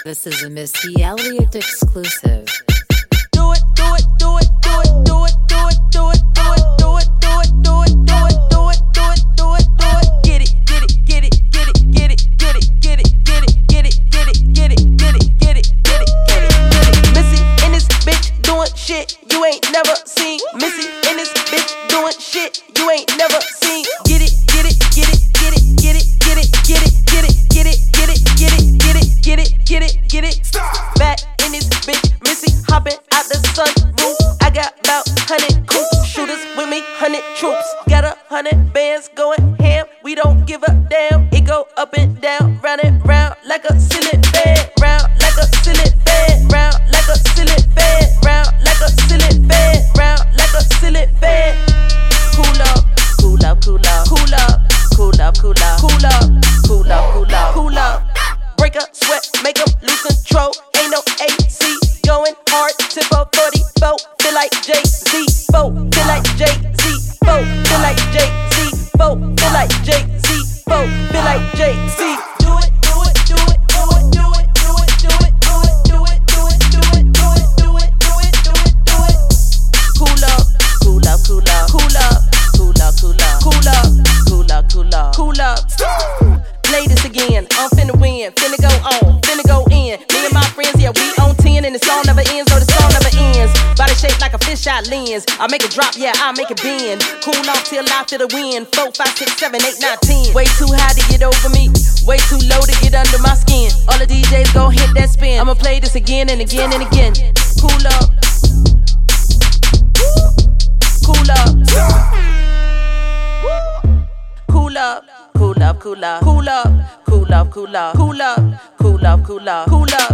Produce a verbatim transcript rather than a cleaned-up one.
This is a Missy Elliott exclusive. Do it, do it, do it, do it, do it, do it, do it, do it, do it, do it, do it, do it, do it, do it, do it, do it. Get it, get it, get it, get it, get it, get it, get it, get it, get it, get it, get it, get it, get it, get it, get it, get it. Missy in this bitch doing shit you ain't never seen. Missy in this bitch doing shit you ain't never seen. Get it, get it, get it, get it, get it, get it, get it, get it, get it, get it, get it, get it, get it, get it, get it. Back in this bitch, Missy hopping out the sunroof. I got about hundred coops, shooters with me, hundred troops. Got a hundred bands going ham. We don't give a damn. It go up and down, round and round like a ceiling fan. Round like a ceiling fan. Round like a ceiling fan. Round like a ceiling fan. Round like a ceiling fan. Cool up, cool up, cool up, cool up, cool up, cool up, cool up, cool up, cool up, cool up. Break up, sweat, make them lose control. Ain't no A C going hard. Tip of forty-four, feel like Jay-Z. Four, feel like Jay-Z. Four, feel like Jay-Z. Four, feel like Jay-Z. Four, feel like Jay-Z. Do it, do it, do it, do it, do it, do it, do it, do it, do it, do it, do it, do it, do it, do it, do it, do it. Cool up, cool up, cool up, cool up, cool up, cool up, cool up, cool up, cool up, cool up. Play this again, I'm finna win, finna go on, finna go in. Me and my friends, yeah, we on ten, and the song never ends, no, the song never ends. Body shaped like a fisheye lens. I make it drop, yeah, I make it bend. Cool off till I feel the wind. Four, five, six, seven, eight, nine, ten. Way too high to get over me, way too low to get under my skin. All the D Js gon' hit that spin. I'ma play this again and again and again. Cool up, cool up, cool up. Cool up, cool up, cool up, cool up, cool up, cool up, cool up, cool up, cool up.